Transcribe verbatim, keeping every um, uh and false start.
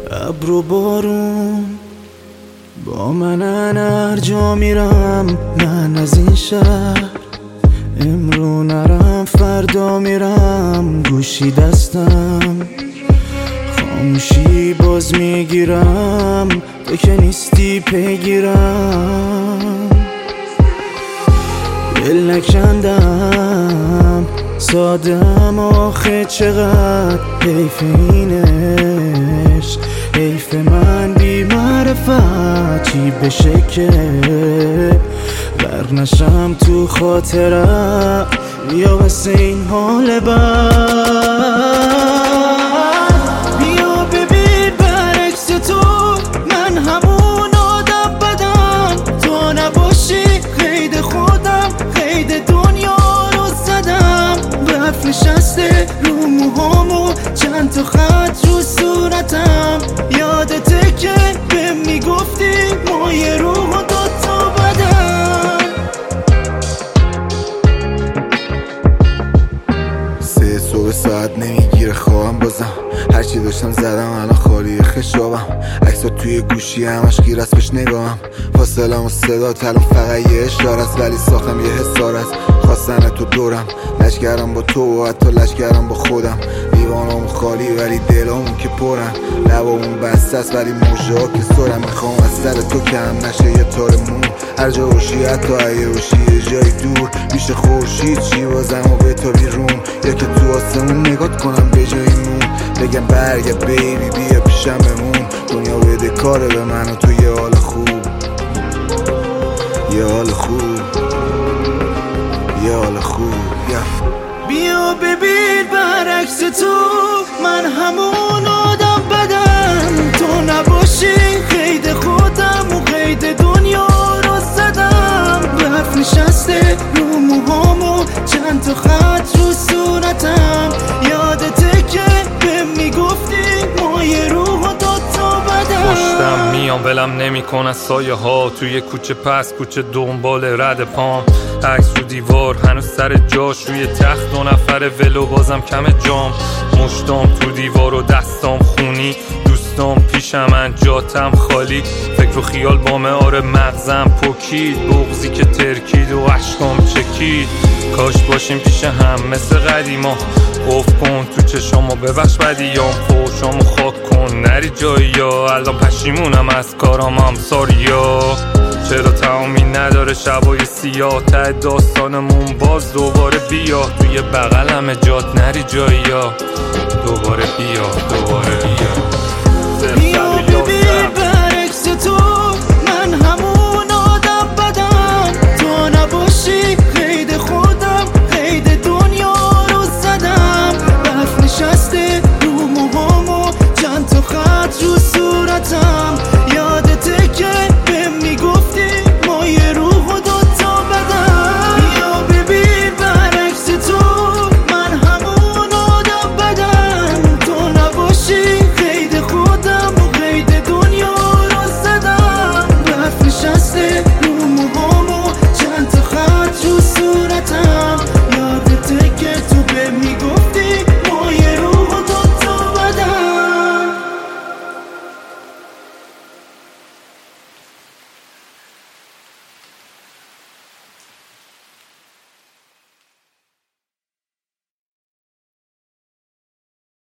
ابر و بارون با منن، هر جا میرم من از این شهر. امرو نرم فردا میرم، گوشی دستم خاموشی باز میگیرم، تو که نیستی پیگیرم. دل نکندم سادم آخه چقدر حیف اینش، حیف من بی معرفت چی بشه که برنشم تو خاطرم یا واسه این حال بد. بیا ببین برعکس تو من همون آدم بدم، تو نباشی قید خودم قید دنیا رو زدم. برف نشسته رو موهامو چند تا خط رو صورتم، یادته که بهم میگفتی ما یه روح و دوتا بدن. سه صبح ساعت نمیگیره خوابم، بازم هرچی داشتم زدم الان خالی خشابم. عکسا توی گوشی همش گیر است بهش نگاهم، فاصلم و صدا الان فقط یه اشاره است، ولی ساختم یه حسار است. خواستن تو دورم لشکرم با تو و حتی لشکرم با خودم. دیوانم خالی ولی دلامون که پرن، لبامون بسته است ولی موجه ها که سرم. میخوام از سر تو کم نشه یه تار مون، هر جا باشی حتی اگه باشی یه جای دور. میشه خورشید چی بازم و به تا بیرون، یا که تو آسمون نگات کنم به جای مون. بگم برگرد بیبی بیا پیشم بمون، دنیا بده کاره به من و تو یه حال خوب، یه حال خوب، یه حال خوب. yeah. بیا ببین برعکس تو من همون آدم بدم، تو نباشی قید خودم و قید دنیا رو زدم. برف نشسته رو موهامو چند تا خط رو صورتم، یادته که بهم میگفتی ما یه روح و دوتا بدن. پشتم میام ولم نمی کنه سایه ها، توی کوچه پس کوچه دنبال رد پام. عکس رو دیوار هنوز سر جاش، روی تخت دو نفر ولو بازم کم جام. مشتام تو دیوار و دستام خونی، دوستام پیشم جاتم خالی. فکر و خیال بامه آره مغزم پوکید، بغضی که ترکید و عشقام چکید. کاش باشیم پیش هم مثل قدیما، قفل کن تو چشامو ببخش بدیام، پوشامو خاک کن نری جایی یا الان پشیمونم از کارام هم ساریا. چرا تمامی نداره شبای سیاه، ته داستانمون باز دوباره بیا. توی بغلم جات نری جایی یا دوباره بیا دوباره بیا.